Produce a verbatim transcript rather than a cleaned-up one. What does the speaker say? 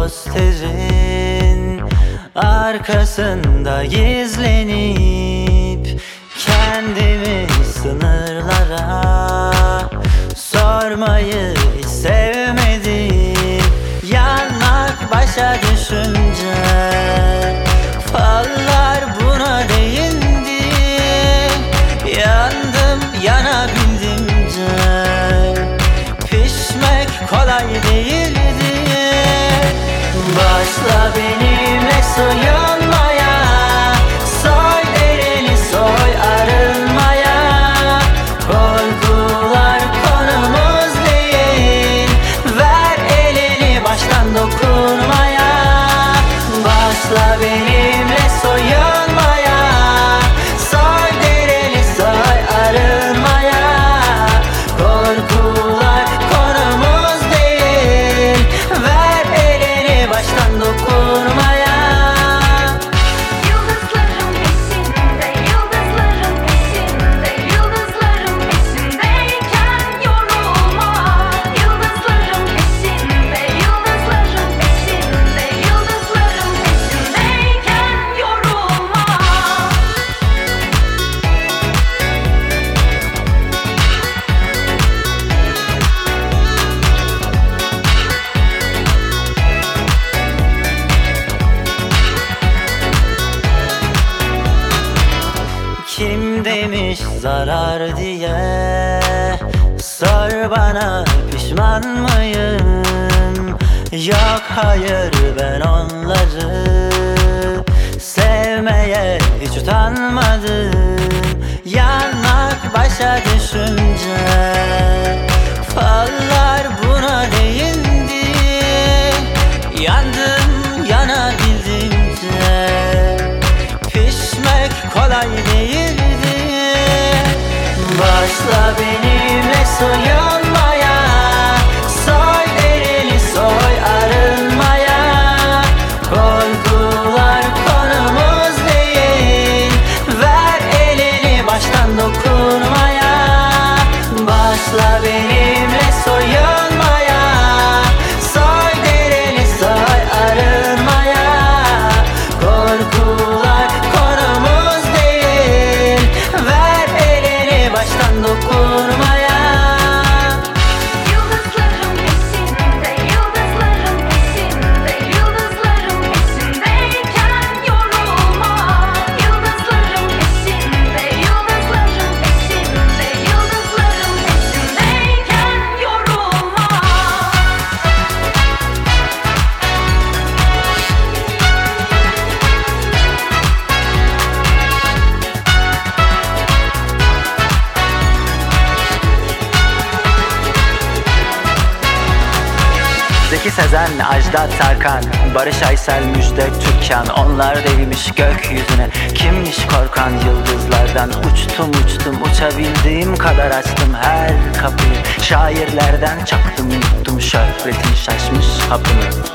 posterin arkasında gizlenip kendimi sınırlara sormayı hiç sevmedim. Yanmak başa düşünce fallar buna değindi. Yandım yanabildimce pişmek kolay değildi. Başla benimle soyunmaya, soy derini soy arınmaya. Korkular konumuz değil, ver elini baştan dokunmaya. Başla benimle soyunmaya, soy derini soy arınmaya. Korkular konumuz değil, ver elini baştan dokunmaya. Yıldızların peşinde, yıldızların peşinde, yıldızların peşindeyken yorulma. Yıldızların peşinde, yıldızların peşinde, yıldızların peşindeyken yorulma. Kim demiş zarar diye, sor bana pişman mıyım? Yok hayır, ben onları sevmeye hiç utanmadım. Yanmak başa düşünce fallar buna değindi. Yandım yanabildimce pişmek kolay değildi. Başla benimle soyunmaya, soy derini soy arınmaya. Korkular konumuz değil, ver elini baştan dokunmaya. Başla benimle soyunmaya, soy derini soy arınmaya. Korkular konumuz değil, ver elini baştan dokunmaya. Yıldızların peşinde, yıldızların peşinde, yıldızların peşindeyken yorulma. Yıldızların peşinde, yıldızların peşinde, yıldızların peşindeyken yorulma. Zeki Sezen, Ajda Tarkan, Barış Aysel, Müjde Türkan. Onlar devmiş gökyüzüne, kimmiş korkan yıldızlardan. Uçtum uçtum, uçabildiğim kadar açtım her kapıyı. Şairlerden çaktım, yuttum şöhretin şaşmış hapını.